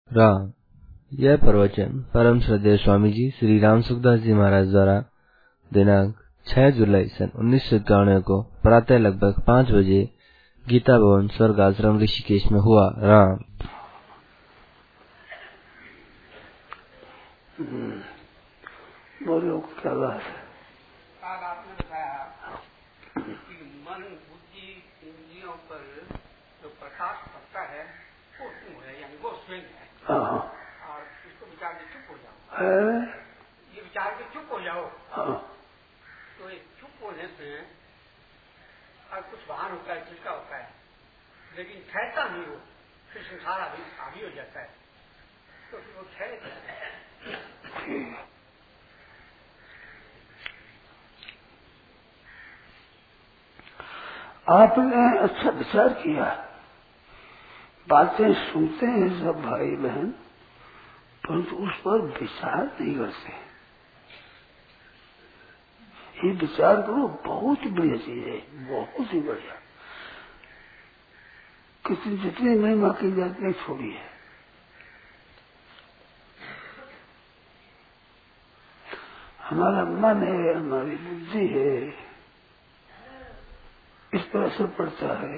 राम। यह प्रवचन परम श्रद्धेय स्वामी जी श्री राम सुखदास जी महाराज द्वारा दिनांक 6 जुलाई सन 1991 को प्रातः लगभग 5 बजे गीता भवन स्वर्ग आश्रम ऋषिकेश में हुआ। राम। बोलो क्या बात है। आपने बताया कि मन बुद्धि इंद्रियों पर जो प्रकाश पड़ता है वो क्यों है, यानी वो स्वयं है। और इसको विचार के चुप हो जाओ, ये विचार के चुप हो जाओ। तो ये चुप होने से और कुछ वाहन होता है, चिल्का होता है, लेकिन ठहरता नहीं हो, फिर संसार हावी हो जाता है। तो फिर वो ठहरे कैसे? आपने अच्छा विचार किया। बातें सुनते हैं सब भाई बहन, परंतु उस पर विचार नहीं करते। ये विचार करो, बहुत बढ़िया चीज है, बहुत ही बढ़िया। कितनी जितनी महिमा की जाती है छोड़ी है। हमारा मन है, हमारी बुद्धि है, इस पर असर पड़ता है।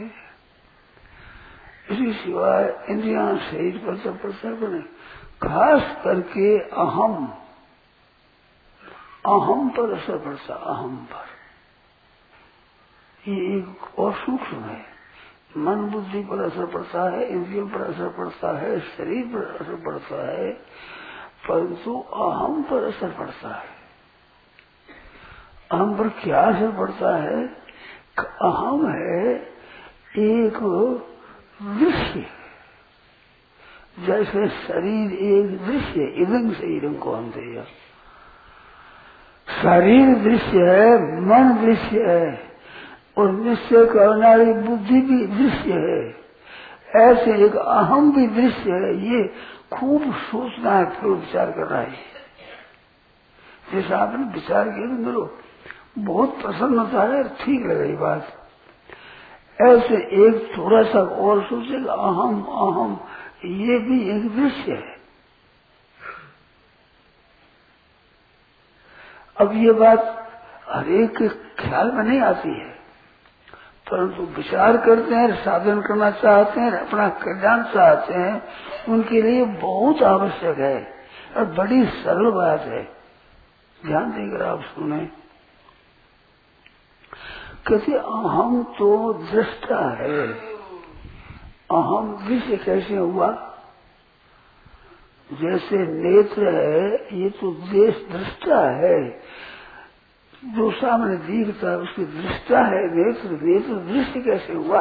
इसके सिवाय इंद्रियां शरीर पर असर पड़ता है, खास करके अहम पर असर पड़ता, अहम पर। ये एक और सूक्ष्म है। मन बुद्धि पर असर पड़ता है, इंद्रियों पर असर पड़ता है, शरीर पर असर पड़ता है, परंतु अहम पर असर पड़ता है। अहम पर क्या असर पड़ता है? अहम है एक दृश्य, जैसे शरीर एक दृश्य, इदं शरीरं कौन्तेय। शरीर दृश्य है, मन दृश्य है, और निश्चय करने वाली बुद्धि भी दृश्य है। ऐसे एक अहम भी दृश्य है। ये खूब सोचना है, फिर विचार करना है। जैसे आपने विचार किया तो मेरे बहुत प्रसन्न होता है, ठीक लगे बात। ऐसे एक थोड़ा सा और सोचेगा, अहम ये भी एक दृश्य है। अब ये बात हरेक के ख्याल में नहीं आती है, परंतु विचार करते हैं, साधन करना चाहते हैं, अपना कल्याण चाहते हैं, उनके लिए बहुत आवश्यक है और बड़ी सरल बात है। ध्यान देकर आप सुने। कहते अहम तो दृष्टा है। अहम दृश्य कैसे हुआ? जैसे नेत्र है, ये तो देश दृष्टा है, जो सामने दिखता है उसकी दृष्टा है। नेत्र दृश्य कैसे हुआ?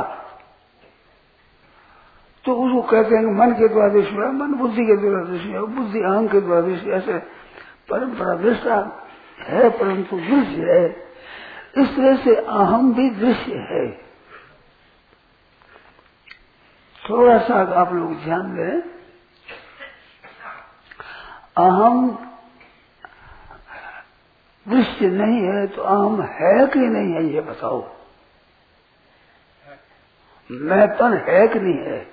तो उसको कहते हैं मन के द्वारा दृश्य हुआ, मन बुद्धि के द्वारा दृश्य हुआ, बुद्धि अहम के द्वारा दृश्य। ऐसे परंपरा दृष्टा है, परंतु दृश्य है। इस तरह से अहम भी दृश्य है। थोड़ा सा आप लोग ध्यान दें। अहम दृश्य नहीं है तो अहम है कि नहीं है, ये बताओ। मैंपन है कि नहीं है?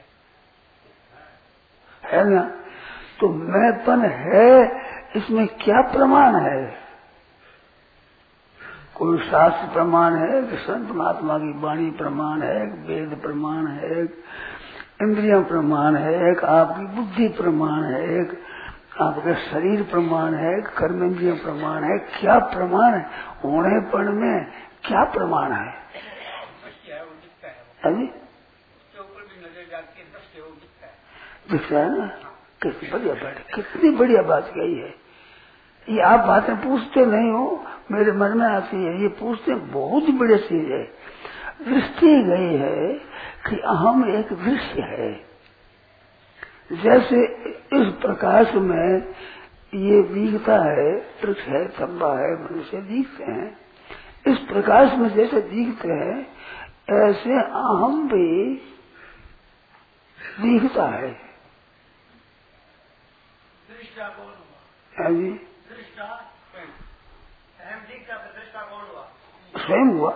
है ना? तो मैंपन है, इसमें क्या प्रमाण है? कोई शास्त्र प्रमाण है कि संत महात्मा की वाणी प्रमाण है, वेद प्रमाण है, इंद्रियां प्रमाण है, एक आपकी बुद्धि प्रमाण है, एक आपका शरीर प्रमाण है, कर्मेंद्रिय प्रमाण है? क्या प्रमाण है? होनेपन में क्या प्रमाण है? अभी दिखता है ना? कितनी बढ़िया बात, कितनी बढ़िया बात कही है। ये आप बातें पूछते नहीं हो, मेरे मन में आती है, ये पूछते बहुत बढ़िया चीज है। दृष्टि गई है कि अहम एक दृश्य है। जैसे इस प्रकाश में ये दिखता है, वृक्ष है, खंबा है, मनुष्य दिखते हैं। इस प्रकाश में जैसे दिखते हैं, ऐसे अहम भी दिखता है। जी स्वयं हुआ।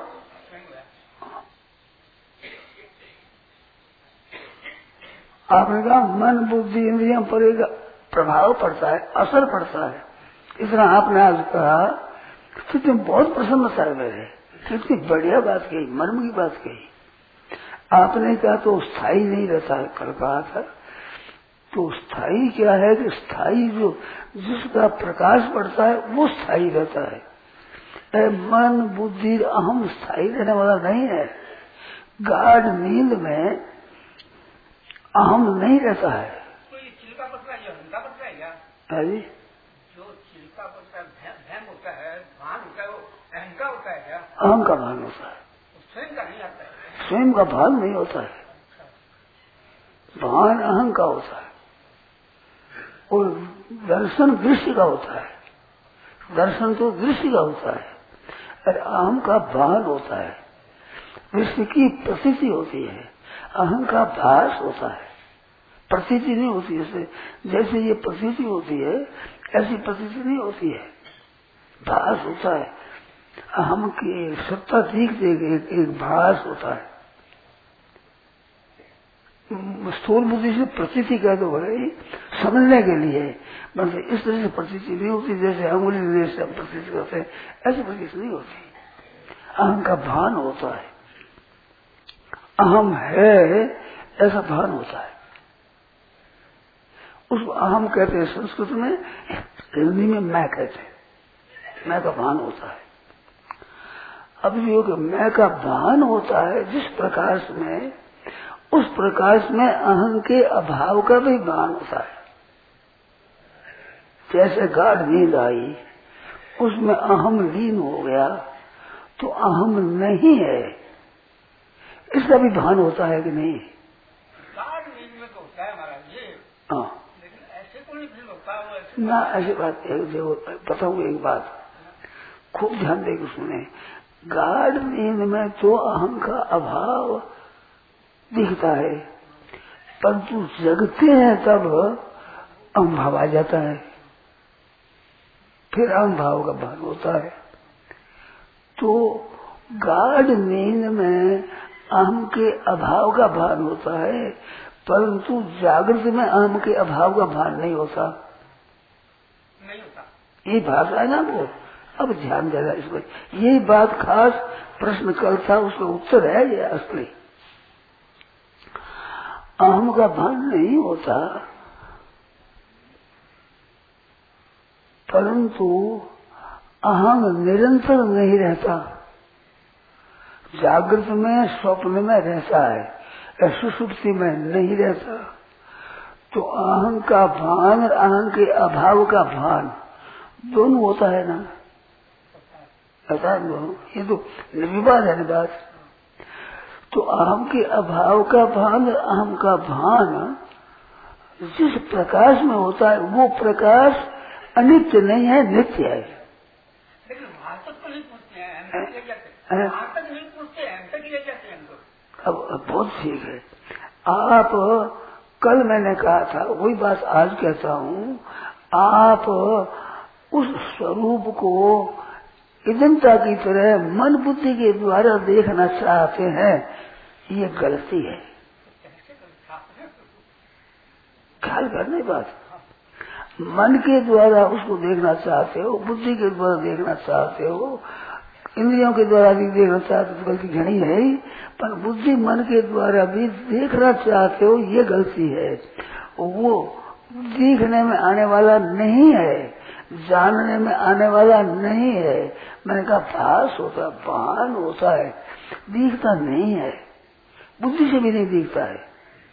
आपने कहा मन बुद्धि इंद्रियों पर एक प्रभाव पड़ता है, असर पड़ता है। इस तरह आपने आज कहा कि तुम बहुत प्रसन्नता है मेरे, कितनी बढ़िया बात कही, मर्म की बात कही। आपने कहा तो स्थायी नहीं रहता है, कल कहा था। तो स्थायी क्या है कि स्थायी जो जिसका प्रकाश पड़ता है वो स्थायी रहता है। मन बुद्धि अहम स्थायी रहने वाला नहीं है। गाढ़ नींद में अहम नहीं रहता है। तो ये चिल्का पड़ता है, हंका पड़ता है क्या? अरे जो चिल्का पड़ता है, भैम होता है, भान होता है, वो अहंका होता है क्या? अहम का भान होता है, स्वयं का नहीं आता है। स्वयं का भान नहीं होता है, भान अहम का होता है। और दर्शन दृश्य का होता है, दर्शन तो दृश्य का होता है, और अहम का भान होता है। दृश्य की प्रतीति होती है, अहम का भास होता है, प्रतीति नहीं होती। जैसे ये प्रतीति होती है ऐसी प्रतीति नहीं होती है, भास होता है। अहम की सत्ता दिखते एक भास होता है। स्थूल बुद्धि से प्रतीति कह दो भाई, समझने के लिए, मतलब इस तरह से प्रतीति नहीं होती जैसे अंगुली निर्देश से हम प्रतीति करते हैं, ऐसी प्रतीति नहीं होती। अहम का भान होता है, अहम है ऐसा भान होता है। उसको अहम कहते हैं संस्कृत में, हिंदी में मैं कहते हैं, मैं का भान होता है। अब जो कि मैं का भान होता है जिस प्रकाश में, उस प्रकाश में अहम के अभाव का भी भान होता है। जैसे गाढ़ नींद आई, उसमें अहम लीन हो गया तो अहम नहीं है, इसका भी भान होता है कि नहीं? गाढ़ नींद में तो होता है महाराज जी। हाँ, लेकिन ऐसे तो नहीं फिर होता है ना ऐसी बात बताऊंगा एक बात, खूब ध्यान देकर सुने। गाढ़ नींद में तो अहम का अभाव दिखता है, परंतु जगते हैं तब अहम भाव आ जाता है, फिर अहम भाव का भान होता है। तो गाढ़ नींद में अहम के अभाव का भान होता है, परंतु जागृत में अहम के अभाव का भान नहीं होता। ये भाषा है ना वो। अब ध्यान देना इस पर, यही बात खास प्रश्न कल था, उसका उत्तर है ये असली। अहम का भान नहीं होता, परंतु अहम निरंतर नहीं रहता। जागृत में स्वप्न में रहता है, सुषुप्ति में नहीं रहता। तो अहम का भान और अहम के अभाव का भान दोनों होता है ना, पता दोनों, ये तो निर्विवाद है ना बात। तो अहम के अभाव का भान और अहम का भान जिस प्रकाश में होता है वो प्रकाश अनित्य नहीं है, नित्य है। लेकिन वहां तक तो नहीं पूछते हैं, वहां तक नहीं पूछते हैं, तक ले जाते हैं हमको। अब बहुत ठीक है। आप कल मैंने कहा था वही बात आज कहता हूँ, आप उस स्वरूप को इदंता की तरह मन बुद्धि के द्वारा देखना चाहते हैं, ये गलती है। ख्याल करने बात, मन के द्वारा उसको देखना चाहते हो, बुद्धि के द्वारा देखना चाहते हो, इंद्रियों के द्वारा भी देखना चाहते हो तो गलती घनी है ही, पर बुद्धि मन के द्वारा भी देखना चाहते हो ये गलती है। वो देखने में आने वाला नहीं है, जानने में आने वाला नहीं है। मैंने कहा भास होता है, भान होता है, दिखता नहीं है, बुद्धि से भी नहीं दिखता है।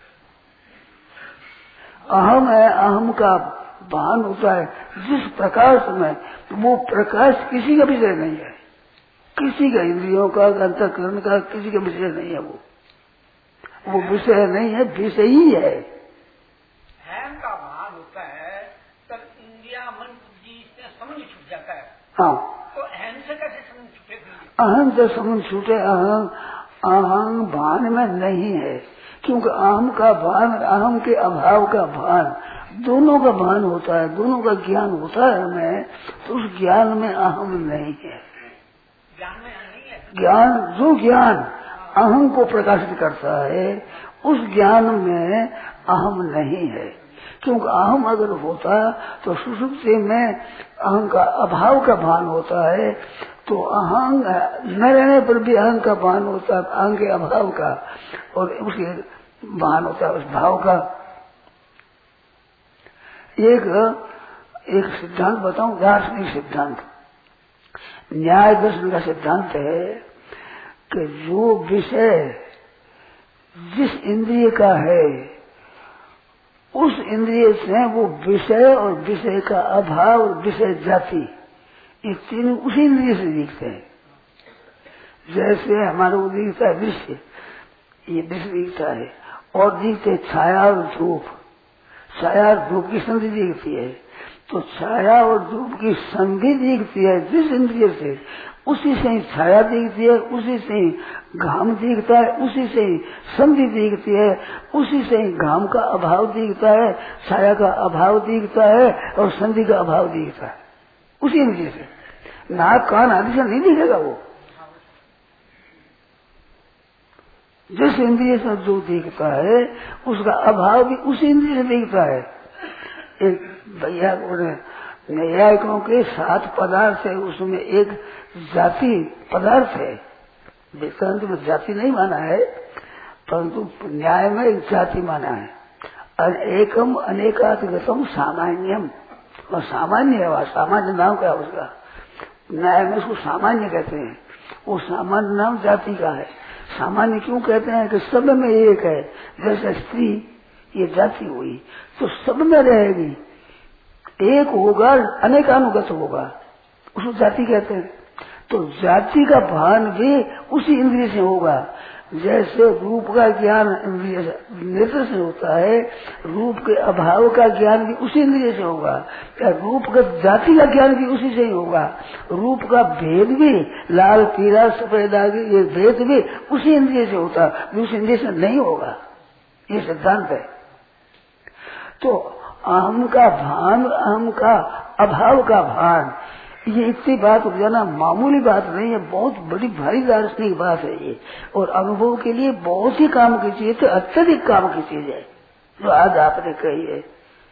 अहम है, अहम का भान होता है जिस प्रकाश में, वो प्रकाश किसी का विषय नहीं है, किसी का इंद्रियों का, अंतःकरण का, किसी का विषय नहीं है। वो विषय नहीं है, विषय ही है। अहम का भान होता है तब इंद्रिया मन बुद्धि से समझ छूट जाता है। हाँ, तो अहम से कैसे समझ छूटे? अहम से समझ छूटे, अहम भान में नहीं है, क्योंकि अहम का भान और अहम के अभाव का भान दोनों का भान होता है, दोनों का ज्ञान होता है हमें, तो उस ज्ञान में अहम नहीं है। ज्ञान में नहीं है, ज्ञान जो ज्ञान अहम को प्रकाशित करता है, उस ज्ञान में अहम नहीं है। क्योंकि अहम अगर होता तो सुषुप्ति में अहम का अभाव का भान होता है, तो अहम न रहने पर भी अहम का भान होता है, अहम के अभाव का, और उसके भान होता है उस भाव का। एक सिद्धांत बताऊं, दार्शनिक सिद्धांत, न्याय दर्शन का सिद्धांत है कि जो विषय जिस इंद्रिय का है उस इंद्रिय से वो विषय और विषय का अभाव और विषय जाति, ये तीनों उसी इंद्रिय से दिखते हैं। जैसे हमारे को दिखता है दृश्य, ये दृश्य दिखता है, और दिखते छाया और धूप, छाया और धूप की संधि दिखती है, तो छाया और धूप की संधि दिखती है जिस इंद्रिय से, उसी से ही छाया दिखती है, उसी से ही घाम दिखता है, उसी से ही संधि दिखती है, उसी से ही घाम का अभाव दिखता है, छाया का अभाव दिखता है और संधि का अभाव दिखता है, उसी इंद्रिय से। नाक कान आदि से नहीं दिखेगा वो, जिस इंद्रिय से जो दिखता है उसका अभाव भी उसी इंद्रिय से दिखता है। एक भैया न्यायिकों के 7 पदार्थ है, उसमें एक जाति पदार्थ है, वेदांत में जाति नहीं माना है, परंतु न्याय में एक जाति माना है। अनेकम अनेकात्गतम सामान्यम, और सामान्य है, वह सामान्य नाम क्या है उसका, न्याय में उसको सामान्य कहते हैं। वो सामान्य नाम जाति का है। सामान्य क्यों कहते हैं कि सब में एक है, जैसे स्त्री ये जाति हुई तो सब में रहेगी, एक होगा अनेकानुगत होगा, उसको जाति कहते हैं। तो जाति का भान भी उसी इंद्रिय से होगा। जैसे रूप का ज्ञान इंद्रिय नेत्र से होता है, रूप के अभाव का ज्ञान भी उसी इंद्रिय से होगा, या रूप का जाति का ज्ञान भी उसी से ही होगा। रूप का भेद भी, लाल पीला सफेद आदि ये भेद भी उसी इंद्रिय से होता, दूसरे इंद्रिय से नहीं होगा। ये सिद्धांत है। तो अहम का भान, अहम का अभाव का भान, ये इतनी बात हो जाना मामूली बात नहीं है, बहुत बड़ी भारी दार्शनिक बात है ये, और अनुभव के लिए बहुत ही काम की चीज है, अत्यधिक काम की चीज है जो आज आपने कही है।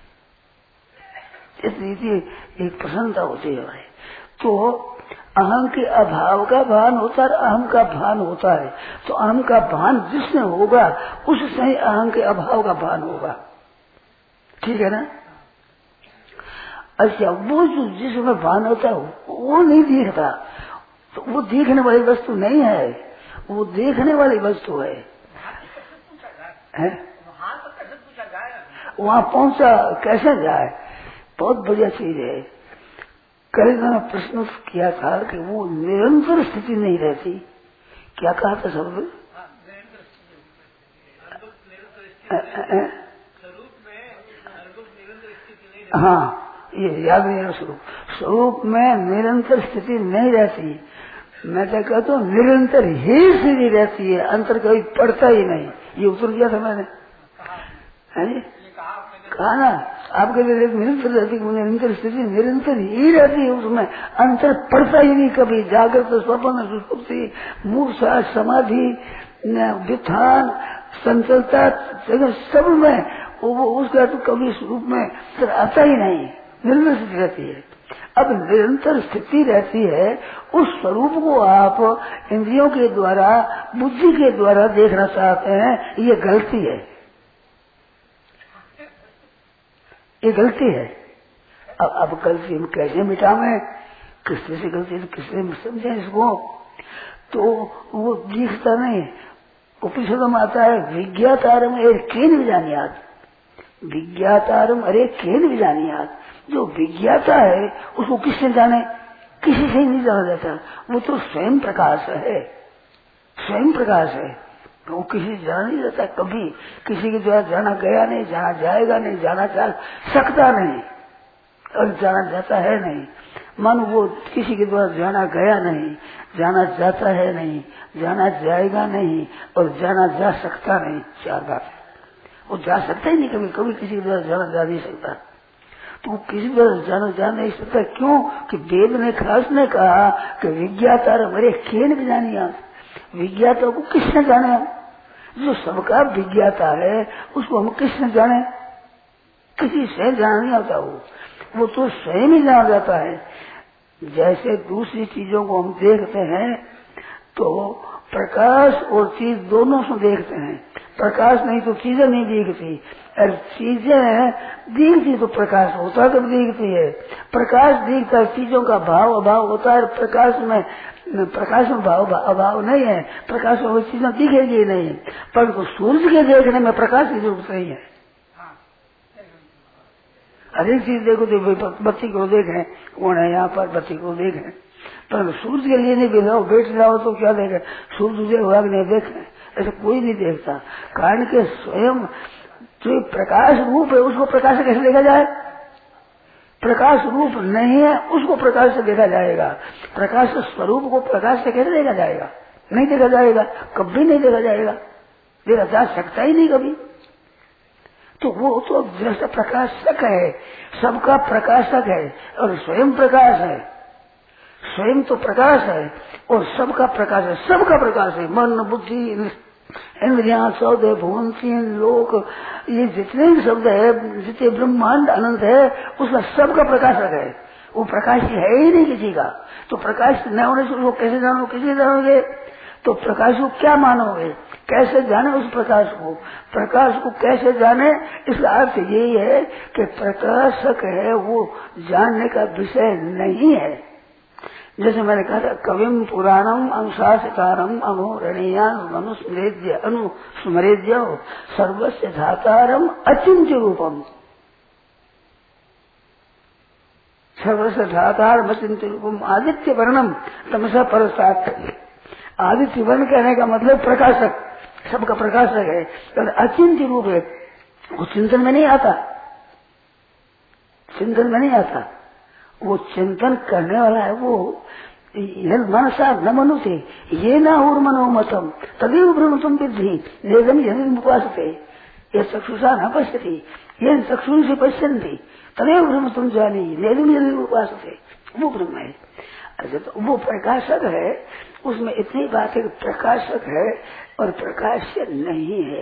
इतनी एक प्रसन्नता होती है हमारे। तो अहम के अभाव का भान होता है, अहम का भान होता है। तो अहम का भान जिससे होगा उससे ही अहम के अभाव का भान होगा, ठीक है ना। अच्छा, वो जो जिसमें भान होता है वो नहीं दिखता, तो वो देखने वाली वस्तु नहीं है, वो देखने वाली वस्तु है। वहाँ पहुँचा कैसे जाए, बहुत बढ़िया चीज है। कल मैंने प्रश्न किया था कि वो निरंतर स्थिति नहीं रहती, क्या कहा था सब? हाँ, ये याद नहीं है। स्वरूप में निरंतर स्थिति नहीं रहती, मैं तो कहता हूँ निरंतर ही स्थिति रहती है, अंतर कभी पड़ता ही नहीं। ये उत्तर दिया था मैंने, है जी, कहा ना आपके लिए निरंतर रहती, निरंतर स्थिति निरंतर ही रहती है, उसमें अंतर पड़ता ही नहीं कभी। जागृत स्वप्न सुषुप्ति मूर्छा समाधि व्युत्थान संचलता सब में वो उसका तो कभी स्वरूप में आता ही नहीं, निरंतर स्थिति रहती है। अब निरंतर स्थिति रहती है, उस स्वरूप को आप इंद्रियों के द्वारा बुद्धि के द्वारा देखना चाहते हैं, ये गलती है, ये गलती है। अब गलती हम कैसे मिटावें, किससे से गलती किससे समझे इसको, तो वो दिखता नहीं। उपनिषद में आता है विज्ञातारम अरे केन विजानियात, विज्ञातारम अरे केन विजानियात। जो विज्ञाता है उसको किसने जाने, किसी से ही नहीं जाना जाता, वो तो स्वयं प्रकाश है, स्वयं प्रकाश है, वो किसी से जाना नहीं जाता कभी, किसी के द्वारा जाना गया नहीं, जाना जाएगा नहीं, जाना जा सकता नहीं और जाना जाता है नहीं। मन वो किसी के द्वारा जाना गया नहीं, जाना जाता है नहीं, जाना जाएगा नहीं और जाना जा सकता नहीं। 4 बात है, वो जा सकता ही नहीं, कभी कभी किसी के द्वारा जाना जा नहीं सकता, तो वो किसी द्वारा जाना जा नहीं सकता। क्यों कि वेद ने खास ने कहा कि विज्ञाता मेरे केन विजानिया, विज्ञाता को किसने जाने, जो सबका विज्ञाता है उसको हम किसने जाने? किसी से जाना नहीं आता। वो तो स्वयं ही जाना जाता है। जैसे दूसरी चीजों को हम देखते हैं तो प्रकाश और चीज दोनों से देखते हैं। प्रकाश नहीं तो चीजें नहीं दिखती, और चीजें दिखती तो प्रकाश होता तब दिखती है। प्रकाश दिखता है, चीजों का भाव अभाव होता है। प्रकाश में भाव अभाव नहीं है, प्रकाश में वो चीजें दिखेगी नहीं। परंतु सूर्य के देखने में प्रकाश की जरूरत नहीं है। हर एक चीज देखो तो बत्ती को देखें, कौन है यहाँ पर, बत्ती को देखें, पर सूरज के लिए नहीं बैठ जाओ तो क्या देखें? सूरज उदय हुआ कि नहीं देखें? ऐसा कोई नहीं देखता। कारण के स्वयं जो प्रकाश रूप है उसको प्रकाश से कैसे देखा जाए? प्रकाश रूप नहीं है उसको प्रकाश से देखा जाएगा। प्रकाश स्वरूप को प्रकाश से कैसे देखा जाएगा? नहीं देखा जाएगा, कभी नहीं देखा जाएगा, देखा जा सकता ही नहीं कभी। तो वो तो दृष्ट प्रकाशक है, सबका प्रकाशक है और स्वयं प्रकाश है। स्वयं तो प्रकाश है और सबका प्रकाश है, सबका प्रकाश है। मन बुद्धि इंद्रियां शब्द है, भुवन तीन लोक, ये जितने भी शब्द है, जितने ब्रह्मांड अनंत है, उसका सबका प्रकाशक है। वो प्रकाश है ही नहीं किसी का। तो प्रकाश न होने से उसको कैसे जानो? किसी जानोगे तो प्रकाश को क्या मानोगे? कैसे जाने उस प्रकाश को? प्रकाश को कैसे जाने? इसका अर्थ यही है कि प्रकाशक है वो जानने का विषय नहीं है। जैसे मैंने कहा था, कविम पुराणम अनुशासितारम अनुस्मरेद्य सर्वस्य धातारम अचिंत्य रूपम। सर्वस्य धातारम अचिंत्य रूपम आदित्य वर्णम तमसा परस्तात्। आदित्य वर्ण कहने का मतलब प्रकाशक, सबका प्रकाशक है, तो अचिंत्य रूप है। वो चिंतन में नहीं आता, चिंतन में नहीं आता। वो चिंतन करने वाला है। वो मनसा न मनुते ये ना और मनोमतम तदेव ब्रह्मतम विद्धि नेदम यदि उपासते ये चक्षुषा न पश्यति ये चक्षु से पश्यन्ति तदेव ब्रह्मतम जानी नेदम यदि उपासते। वो ब्रह्म है। अच्छा, तो वो प्रकाशक है। उसमें इतनी बात है कि प्रकाशक है और प्रकाश्य नहीं है।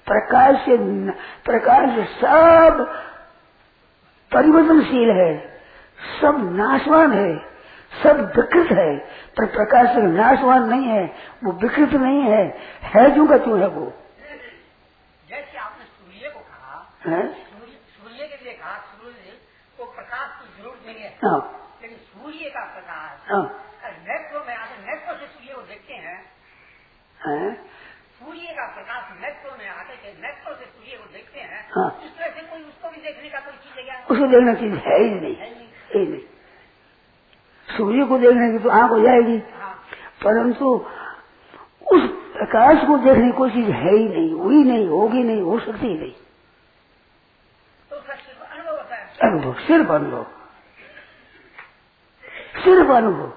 प्रकाश सब परिवर्तनशील है, सब नाशवान है, सब विकृत है। पर प्रकाश से नाशवान नहीं है, वो विकृत नहीं है जो का क्यों है वो। जैसे आपने सूर्य को कहा, सूर्य के लिए कहा, सूर्य को प्रकाश की जरूरत नहीं है, लेकिन सूर्य का प्रकाश नेत्रों में आते, नेत्रों से सूर्य को देखते हैं। सूर्य का प्रकाश नेत्रों में आते थे, नेत्रों से सूर्य को देखते हैं। इस तरह से कोई उसको भी देखने का कोई चीज है? उसको देखना चीज है ही नहीं। सूर्य को देखने की तो आंख हो जाएगी, परंतु उस प्रकाश को देखने की कोई चीज है ही नहीं, हुई नहीं, होगी नहीं, हो सकती ही नहीं। तो सिर्फ अनुभव होता है। अनुभव, सिर्फ अनुभव, सिर्फ अनुभव।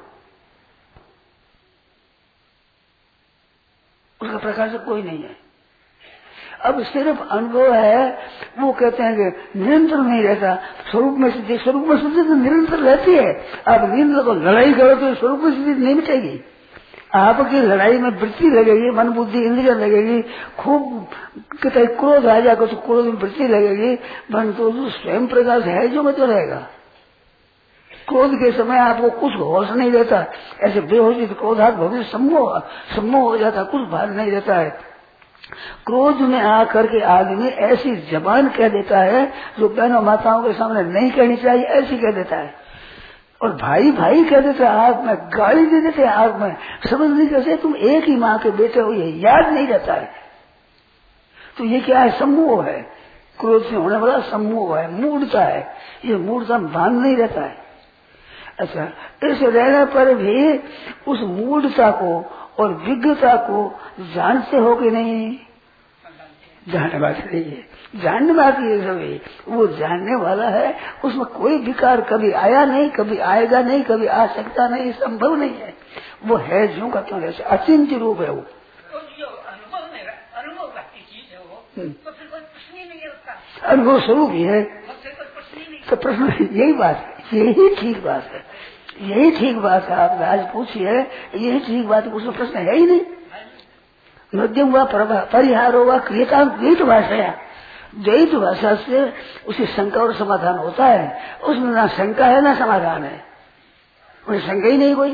उसका प्रकाशक कोई नहीं है। अब सिर्फ अनुभव है। वो कहते हैं कि निरंतर नहीं रहता। स्वरूप में स्थिति तो निरंतर रहती है। आप निरंतर को लड़ाई करो तो स्वरूप में स्थिति नहीं मिटेगी। आपकी लड़ाई में वृत्ति लगेगी, मन बुद्धि इंद्रिया लगेगी, खूब कहते क्रोध आ जाएगा तो क्रोध में वृत्ति लगेगी, परंतु तो स्वयं प्रकाश है जो में तो रहेगा। क्रोध के समय आपको कुछ होश नहीं रहता, ऐसे बेहोशी क्रोधात भविष्य सम्मोह हो जाता, कुछ भान नहीं रहता है। क्रोध में आकर के आदमी ऐसी जबान कह देता है जो बहनों माताओं के सामने नहीं कहनी चाहिए, ऐसी कह देता है। और भाई भाई कह देते हैं, आग में गाली दे देते हैं, आग में समझ नहीं कैसे तुम एक ही माँ के बेटे हो, ये याद नहीं रहता है। तो ये क्या है? सम्मोह है। क्रोध से होने वाला सम्मोह है, मूढ़ता है। ये मूढ़ता भान नहीं रहता है। अच्छा, इस रहने पर भी उस मूढ़ता को और विज्ञता को जानते हो कि नहीं? जानने बात नहीं है, जानने बात ये सभी। वो जानने वाला है, उसमें कोई विकार कभी आया नहीं, कभी आएगा नहीं, कभी आ सकता नहीं, संभव नहीं है। वो है जो का क्यों, जैसे अचिंत्य रूप है वो। तो जो अनुभव की चीज है वो, तो फिर कोई प्रश्न ही नहीं है उसका। अनुभव स्वरूप ही है, तो प्रश्न यही बात है, यही ठीक बात है, यही ठीक बात है। आप आज पूछिए, यही ठीक बात है, उसमें प्रश्न है ही नहीं। मध्यम हुआ परिहार हुआ क्रियता द्वैत भाषा। द्वैत भाषा से उसे शंका और समाधान होता है, उसमें ना शंका है ना समाधान है, उन्हें शंका ही नहीं कोई।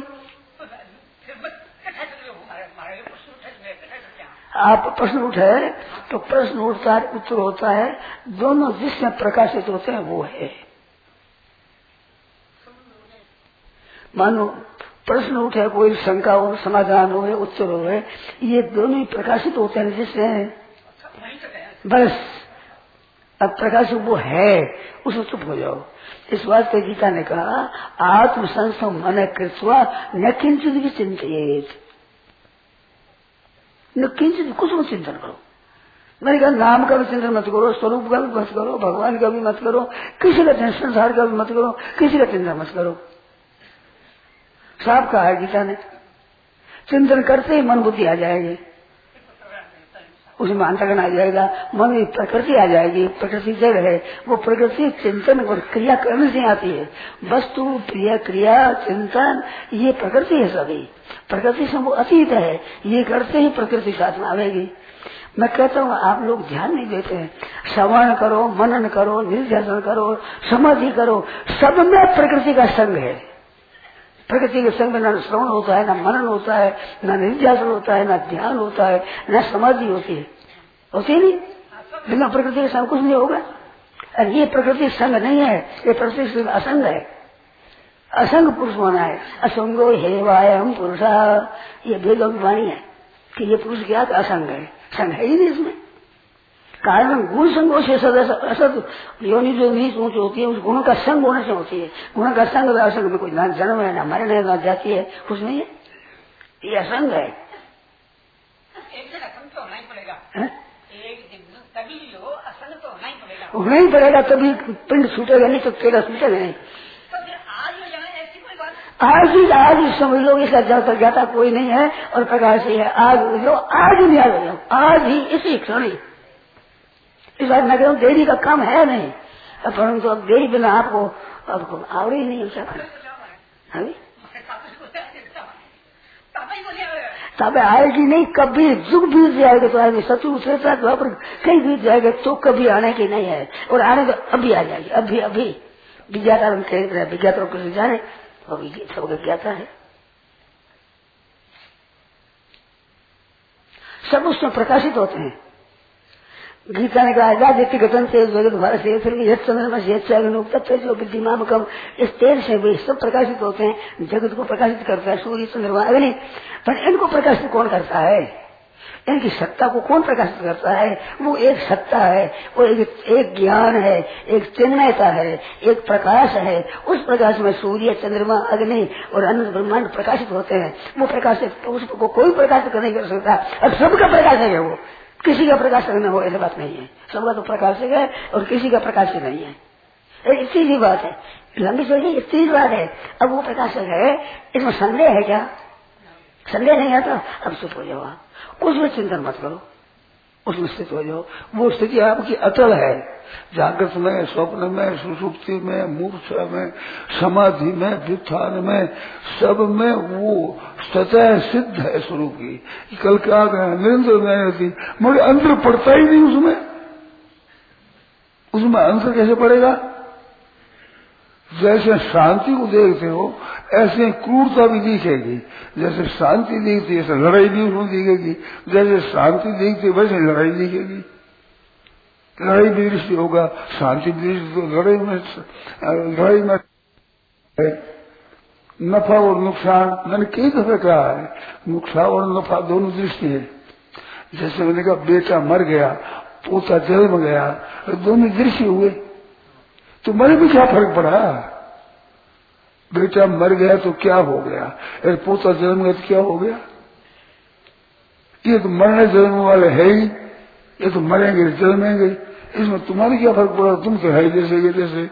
आप प्रश्न उठे तो प्रश्न उठता है, उत्तर होता है, दोनों जिसमें प्रकाशित होते हैं वो है। मानो प्रश्न उठे, कोई शंका हो, समाधान हो, उत्तर हो, ये दोनों ही प्रकाशित होते हैं जिससे, बस अब प्रकाश वो है, उसमें चुप हो जाओ। इस बात पे गीता ने कहा आत्म संस्थो मन कृत्वा न किंचित भी चिंतित, न किंचित कुछ मत चिंतन करो। मैंने कहा नाम का भी चिंतन मत करो, स्वरूप का भी मत करो, भगवान का भी मत करो, किसी का संसार का भी मत करो, किसी का चिंतन मत करो। साफ कहा है गीता ने। चिंतन करते ही मन बुद्धि आ जाएगी, उसमें अंतर्गण आ जाएगा, मन में प्रकृति आ जाएगी। प्रकृति जड़ है, वो प्रकृति चिंतन और क्रिया करने से आती है। वस्तु प्रिय क्रिया चिंतन ये प्रकृति है, सभी प्रकृति से वो अतीत है, ये करते ही प्रकृति साथ में आवेगी। मैं कहता हूँ आप लोग ध्यान नहीं देते हैं। श्रवण करो, मनन करो, निध्यासन करो, समाधि करो, सब में प्रकृति का संग है। प्रकृति के संग में न श्रवण होता है, न मनन होता है, न निध्यासन होता है, न ध्यान होता है, न समाधि होती है। होती नहीं, बिना प्रकृति के संग कुछ नहीं होगा। और ये प्रकृति संग नहीं है, ये प्रकृति असंग है। असंग पुरुष होना है। असंगो हेवायम पुरुषा, ये वेदों की वाणी है कि ये पुरुष क्या असंग है, संग है ही नहीं इसमें। कारण गुण संगों से असत योनि जो नीच ऊंच होती है, उस गुणों का संग होने से होती है। गुणों का संग असंग में कोई ना जन्म है, ना मरण है, ना जाती है, कुछ नहीं है, ये असंग है। एक दिन असंग तो होना ही पड़ेगा, एक दिन तभी जो असंग तो होना ही पड़ेगा, नहीं पड़ेगा तभी पिंड छूटेगा, नहीं तो तेरा छूटेगा नहीं। आज ही समझ लो, इसका जब तक जाता कोई नहीं है और प्रकाश ही है। आज जो आज ही निहाल हो जाओ, आज ही इसी क्षण ही। इस बात मैं कहूँ देरी का काम है नहीं, परंतु अब देरी बिना आपको आवड़े ही नहीं तब आएगी नहीं। कभी जुग बीत जाएगा तो आएगी, शत्रु त्रेता द्वापर कहीं बीत जाएगा तो कभी आने की नहीं है, और आने तो अभी आ जाएगी। अभी विज्ञाता विज्ञाता कुछ जाने सबको ज्ञाता है, सब उसमें प्रकाशित होते हैं। गीता ने कहा जाति गठन से जगत भारत से फिर भी चंद्रमा से जो विद्यमान कम, इस तेज से भी सब प्रकाशित होते हैं। जगत को प्रकाशित करता है सूर्य चंद्रमा अग्नि, पर इनको प्रकाशित कौन करता है? इनकी सत्ता को कौन प्रकाशित करता है? वो एक सत्ता है, वो एक ज्ञान है, एक चिन्मयता है, एक प्रकाश है। उस प्रकाश में सूर्य चंद्रमा अग्नि और अनंत ब्रह्मांड प्रकाशित होते हैं। वो प्रकाशित उसको कोई प्रकाशित नहीं कर सकता, और सबका प्रकाशक है वो, किसी का प्रकाशक न हो ऐसी बात नहीं है। सबका तो प्रकाशक है और किसी का प्रकाशक नहीं है। इतनी सी बात है, लंबी चौड़ी इतनी बात है। अब वो प्रकाशक है, इसमें संदेह है क्या? संदेह नहीं आता। अब चुप हो जाओ, कुछ भी चिंतन मत करो, उसमें स्थित हो जाओ। वो स्थिति आपकी अटल है। जागृत में, स्वप्न में, सुषुप्ति में, मूर्छा में, समाधि में, व्युत्थान में, सब में वो सतह सिद्ध है स्वरूप की। कल क्या गया निरंतर नहीं रहती, मगर अंतर पड़ता ही नहीं उसमें अंतर कैसे पड़ेगा? जैसे शांति को देखते हो ऐसे क्रूरता भी दिखेगी। जैसे शांति दिखती है ऐसे लड़ाई भी उसमें दिखेगी, जैसे शांति दिखती है वैसे लड़ाई दिखेगी। लड़ाई भी दृष्टि होगा, शांति दृष्टि। तो लड़ाई में नफा और नुकसान, मैंने कई दफे कहा है, नुकसान और नफा दोनों दृष्टि है। जैसे मैंने कहा बेटा मर गया, पोता जन्म गया, दोनों दृष्टि हुए, तो मरे भी क्या फर्क पड़ा? बेटा मर गया तो क्या हो गया, और पोता जन्म गया तो क्या हो गया? ये तो मरने जन्म वाले है ही, ये तो मरेंगे जन्मेंगे, इसमें तुम्हारी क्या फर्क पड़ा? तुम तो है जैसे ये जैसे।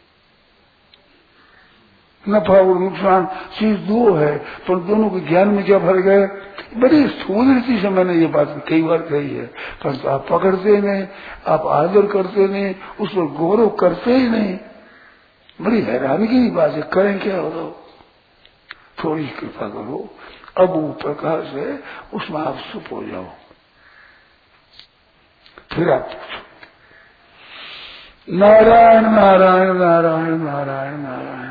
नफा और नुकसान चीज दो है, पर दोनों के ज्ञान में क्या फर्क है? बड़ी स्थूल रीति से मैंने ये बात कई बार कही है, पर आप पकड़ते नहीं, आप आदर करते नहीं, उस पर गौरव करते ही नहीं। बड़ी हैरानी की बात है, करें क्या हो? थोड़ी कृपा करो, अब वो प्रकाश है उसमें आप चुप हो जाओ। फिर आप पूछो। नारायण नारायण नारायण नारायण नारायण।